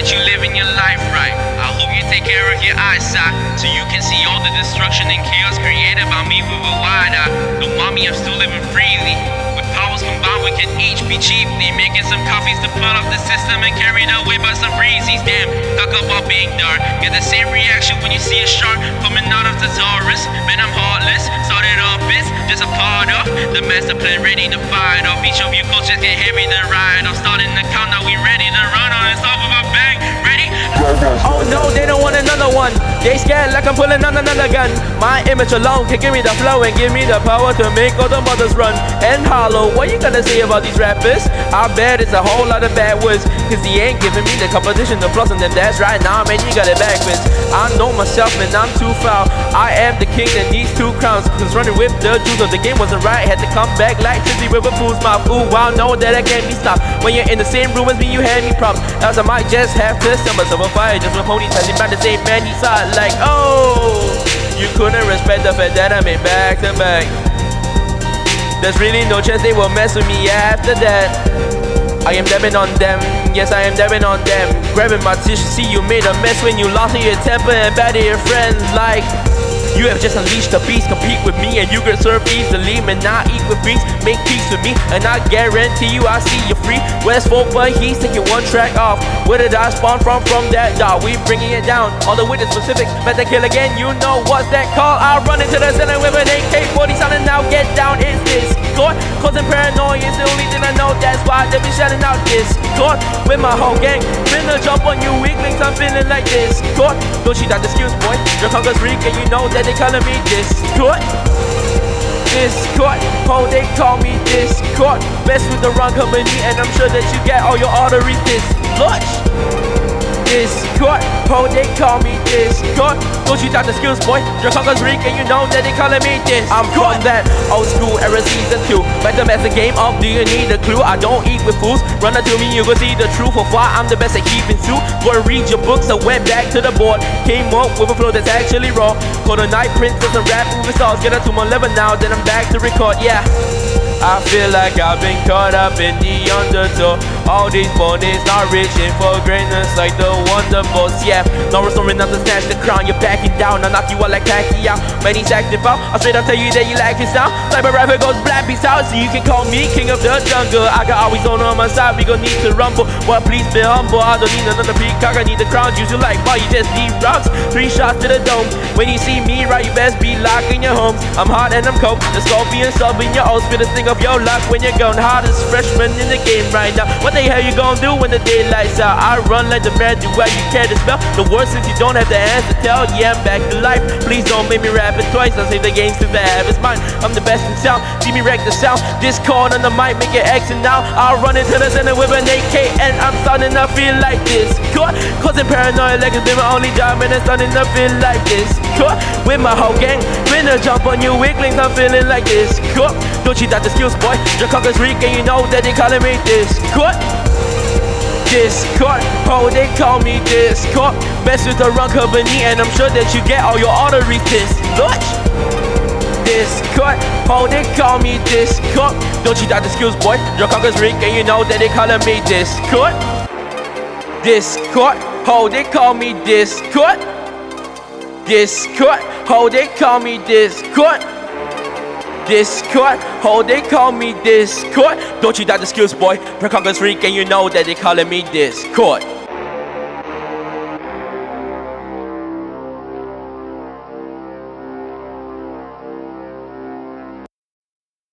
that you living your life right. I hope you take care of your eyesight, so you can see all the destruction and chaos created by me with a wide eye. Don't mind me, I'm still living freely. With powers combined, we can each be cheaply making some copies to put off the system and carried away by some breezies. Damn, talk about being dark. Get the same reaction when you see a shark coming out of the Taurus. Man, I'm heartless. Started off it's just a part of the master plan, ready to fight off. Each of you coaches get heavy to ride. I'm starting the countdown, we ready to run on the top of a bang. Ready? Oh no, they don't want another one. They scared like I'm pulling on another gun. My image alone can give me the flow and give me the power to make all the mothers run. And hollow, what you gonna say about these rappers? I bet it's a whole lot of bad words, cause he ain't giving me the competition to floss, and then that's right now, man, you got it backwards. I know myself, man, I'm too foul. I am the king and these two crowns, cause running with the juice of the game wasn't right. Had to come back like Tizzy with a fool's mouth. Ooh, wow, know that I can't be stopped. When you're in the same room as me, you hand me props. Else I might just have to sell myself a fire just with ponies passing by the same man he saw it like, oh, you couldn't respect the fact that I made back to back. There's really no chance they will mess with me after that. I am dabbing on them, yes I am dabbing on them. Grabbing my tissue, see you made a mess when you lost your temper and bad at your friends. Like, you have just unleashed the beast, compete with me and you can serve easily. Man, I eat with beats, make peace with me, and I guarantee you I see you free. West Folk, but he's taking one track off. Where did I spawn from that dog? We bringing it down, all the way to specific. Better kill again, you know what's that call? I run into the center with an AK-40 sounding now, get down, it's this Discord. Causing paranoia is the only thing I know, that's why they be shouting out Discord. With my whole gang, finna jump on you weaklings, I'm feeling like Discord. Don't cheat out the skills, boy, your conquer's weak and you know that they calling me Discord. Discord, oh they call me Discord. Mess with the wrong company and I'm sure that you get all your arteries dislodged. Discord, oh they call me Discord. Don't you doubt the skills, boy, your conquer's weak and you know that they calling me Discord. I'm from that old school era season 2. Like the best game of, do you need a clue? I don't eat with fools, run up to me you gon' see the truth of why I'm the best at keeping suit. Go and read your books, I went back to the board, came up with a flow that's actually raw. Called a night princess and rap movie stars. Get up to my level now, then I'm back to record, yeah. I feel like I've been caught up in the undertow. All these bodies not reaching for greatness like the Wonder Boss, yeah. No restoring not to snatch the crown, you're backing down. I knock you out like Pacquiao. Man, he's active out, I straight up tell you that you like his style. Cyber rapper goes black, peace out, so you can call me king of the jungle. I got always on my side, we gon' need to rumble. But please be humble, I don't need another peacock, I need the crown juice. You like, why you just need rocks? 3 shots to the dome. When you see me, right, you best be locking your homes. I'm hot and I'm cold, the scorpion sub in your oats. Spit a thing of your luck when you're going hardest freshman in the game right now. What the hell you gonna do when the daylight's out? I run like the man, do what you care to spell. The worst since you don't have the hands to tell. Yeah, I'm back to life. Please don't make me rap it twice. I'll save the game since I have it's mine. I'm the best in sound. See me wreck the sound. Discord on the mic, make it exit now. I'll run into the center with an AK and I'm starting to feel like this. Causing paranoia like it's been my only job and it's starting to feel like this. With my whole gang, finna jump on you weaklings, I'm feeling like this. Don't you doubt the skills, boy, your conquer's weak and you know that they calling me Discord. Discord, oh they call me Discord. Mess with the wrong company and I'm sure that you get all your arteries dislodged. Discord, oh they call me Discord. Don't you doubt the skills, boy, your conquer's weak and you know that they calling me Discord. Discord, oh they call me Discord. Discord, oh they call me Discord. Discord, oh they call me Discord. Don't you doubt the skills, boy, your conquer's freak and you know that they calling me Discord.